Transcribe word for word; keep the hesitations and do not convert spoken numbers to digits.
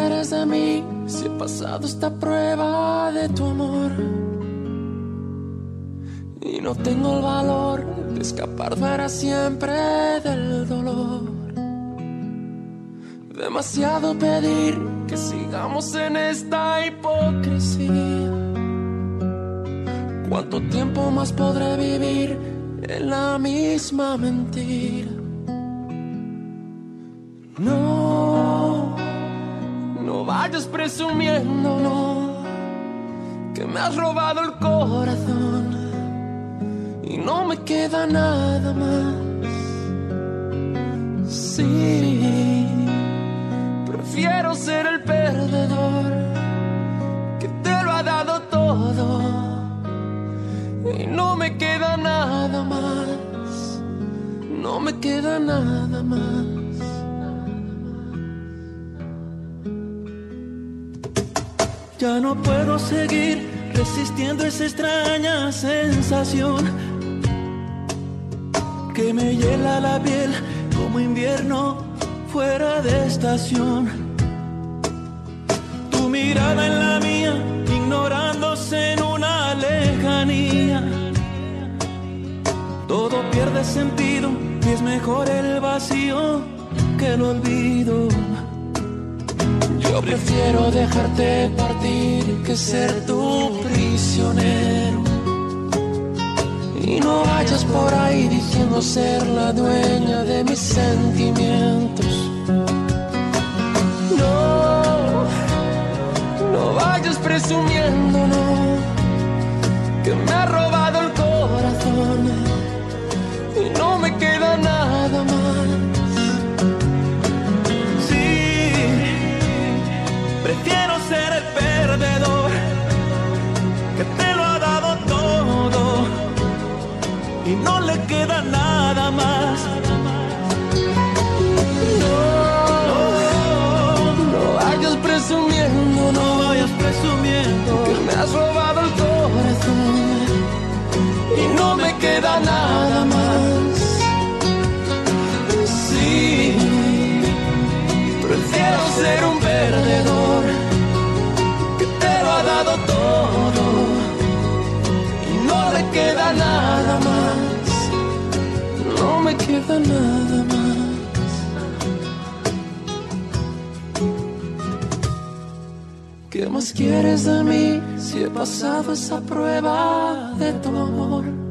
quieres de mí si he pasado esta prueba de tu amor? Y no tengo el valor de escapar para siempre del dolor. Demasiado pedir que sigamos en esta hipocresía. ¿Cuánto tiempo más podré vivir en la misma mentira? No, no vayas presumiendo, no, que me has robado el corazón y no me queda nada más. Sí, prefiero ser el perdedor que te lo ha dado todo y no me queda nada más, no me queda nada más. Ya no puedo seguir resistiendo esa extraña sensación que me hiela la piel como invierno fuera de estación. Tu mirada en la mía, ignorándose en una lejanía. Todo pierde sentido y es mejor el vacío que el olvido. Yo prefiero dejarte partir que ser tu prisionero. Y no vayas por ahí diciendo ser la dueña de mis sentimientos. No, no vayas presumiendo, no, que me ha robado el corazón y no me queda nada más. Prefiero ser el perdedor que te lo ha dado todo y no le queda nada más. No, no vayas presumiendo, no vayas presumiendo que me has robado el corazón y no me queda nada más. Sí, prefiero ser un perdedor que te lo ha dado todo y no le queda nada más, no me queda nada más. ¿Qué más quieres de mí si he pasado esa prueba de tu amor?